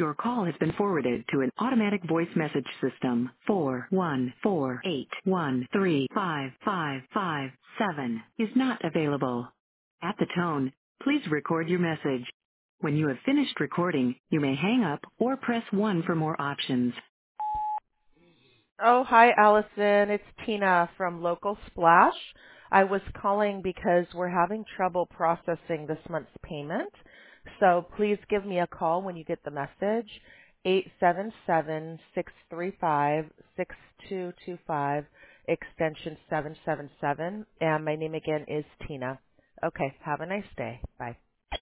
Your call has been forwarded to an automatic voice message system. 41481355557 is not available. At the tone, please record your message. When you have finished recording, you may hang up or press 1 for more options. Oh, hi, Allison. It's Tina from Local Splash. I was calling because we're having trouble processing this month's payment. So please give me a call when you get the message, 877-635-6225, extension 777. And my name again is Tina. Okay, have a nice day. Bye.